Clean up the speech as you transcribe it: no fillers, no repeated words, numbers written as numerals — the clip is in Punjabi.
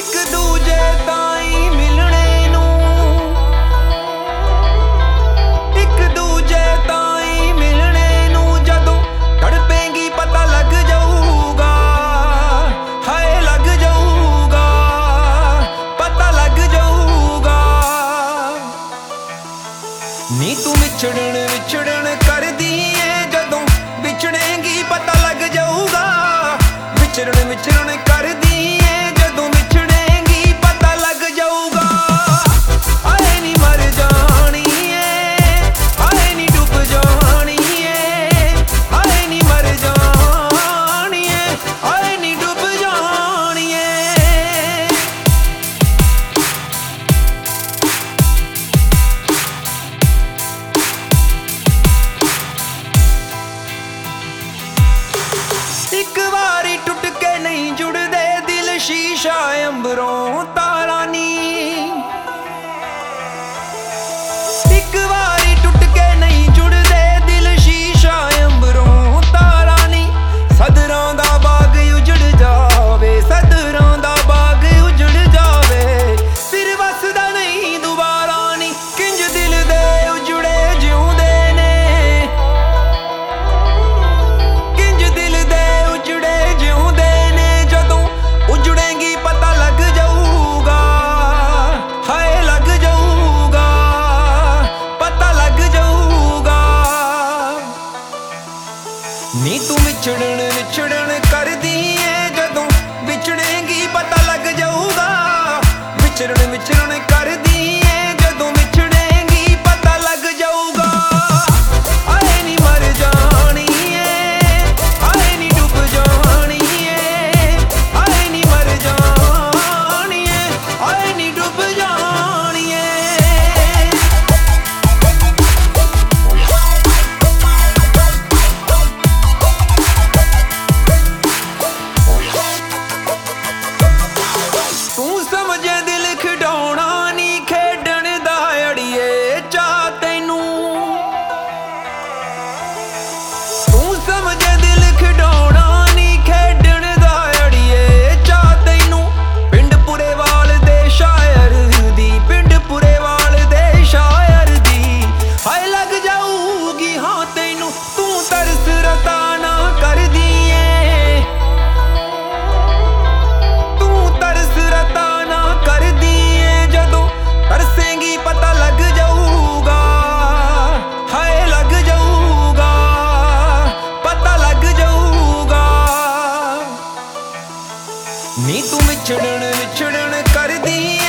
ਇੱਕ ਦੂਜੇ ਤਾਈਂ ਮਿਲਣੇ ਨੂੰ, ਇੱਕ ਦੂਜੇ ਤਾਈਂ ਮਿਲਣੇ ਨੂੰ ਜਦੋਂ ਤੜਪੇਂਗੀ ਪਤਾ ਲੱਗ ਜਾਊਗਾ, ਹਾਏ ਲੱਗ ਜਾਊਗਾ, ਪਤਾ ਲੱਗ ਜਾਊਗਾ। ਨੀ ਤੂੰ ਵਿਛੜਨ ਕਰਦੀ ਏ ਜਦੋਂ ਵਿਛੜੇਂਗੀ ਪਤਾ ਲੱਗ ਜਾਊਗਾ, ਵਿਛੜਨ ਕਰਦੀ ਏ ਜਦੋਂ ਵਿਛੜੇਂਗੀ ਪਤਾ ਲੱਗ ਜਾਊਗਾ। ਆਏ ਨੀ ਮਰ ਜਾਣੀ ਏ, ਆਏ ਨੀ ਡੁੱਬ ਜਾਣੀ ਏ, ਆਏ ਨੀ ਮਰ ਜਾਣੀ ਏ, ਆਏ ਨੀ ਡੁੱਬ ਜਾਣੀ ਏ। ਇੱਕ ਵਾਰੀ ਟੁੱਟ ਕੇ ਨਹੀਂ ਜੁੜਦੇ ਦਿਲ, ਸ਼ੀਸ਼ਾ ਅੰਬਰੋਂ ਤਾਰਾ ਨੀ। ਇੱਕ ਵਾਰੀ ਟੁੱਟ ਕੇ ਨਹੀਂ ਜੁੜਦੇ ਦਿਲ, ਸ਼ੀਸ਼ਾ ਅੰਬਰੋਂ ਤਾਰਾ ਨੀ। ਸਦਰਾਂ ਦਾ ਬਾਗ ਉਜੜ ਜਾਵੇ, ਸਦਰਾਂ ਦਾ ਬਾਗ ਉਜੜ ਜਾਵੇ, ਫਿਰ ਵਸਦਾ ਨਹੀਂ ਦੁਬਾਰਾ ਨੀ। ਕਿੰਜ ਦਿਲ ਦੇ ਉਜੜੇ ਜਿਉਂਦੇ ਨੇ, ਕਿੰਜ ਦਿਲ ਦੇ ਉਜੜੇ ਜਿਉਂਦੇ ਨੇ ਜਦੋਂ ਉਜੜੇਂਗੀ ਪਤਾ ਲੱਗ ਜਾਊਗਾ, ਹਾਏ ਲੱਗ ਜਾਊਗਾ, ਪਤਾ ਲੱਗ ਜਾਊਗਾ। ਨੀ ਤੂੰ ਵਿਛੜਨ ਕਰਦੀ ਏ ਜਦੋਂ ਵਿਛੜੇਂਗੀ ਪਤਾ ਲੱਗ ਜਾਊਗਾ, ਵਿਛੜਨ ਕਰਦੀ ਏ ਜਦੋਂ ਵਿਛੜੇਂਗੀ ਪਤਾ ਲੱਗ ਜਾਊਗਾ। ਆਏ ਨੀ ਮਰ ਜਾਣੀ ਏ, ਆਏ ਨੀ ਡੁੱਬ ਜਾਣੀ ਏ, ਆਏ ਨੀ ਮਰ ਜਾਣੀ ਏ, ਆਏ ਨੀ ਡੁੱਬ ਜਾਣੀ ਏ। ਤੂੰ ਸਮਝੇ ਦਿਲ ਖਿਡੌਣਾ ਨੀ ਖੇਡਣ ਦਾ ਅੜੀਏ ਚਾਅ ਤੈਨੂੰ, ਤੂੰ ਸਮਝੇ ਦਿਲ ਖਿਡੌਣਾ ਨੀ ਖੇਡਣ ਦਾ ਅੜੀਏ ਚਾਅ ਤੈਨੂੰ। ਪਿੰਡ ਪੁਰੇਵਾਲ ਦੇ ਸ਼ਾਇਰ ਦੀ, ਪਿੰਡ ਪੁਰੇਵਾਲ ਦੇ ਸ਼ਾਇਰ ਦੀ, ਹਾਏ ਲੱਗ ਜਾਊਗੀ ਹਾਂ ਤੈਨੂੰ। ਤੂੰ ਤਰਸ ਰਤਾ ਨਾ ਕਰਦੀ ਏ, ਤੂੰ ਤਰਸ ਰਤਾ ਨਾ ਕਰਦੀ ਏ ਜਦੋਂ ਤਰਸੇਂਗੀ ਪਤਾ ਲੱਗ ਜਾਊਗਾ, ਹਾਏ ਲੱਗ ਜਾਊਗਾ, ਪਤਾ ਲੱਗ ਜਾਊਗਾ। ਨੀ ਤੂੰ ਵਿਛੜਨ ਕਰਦੀ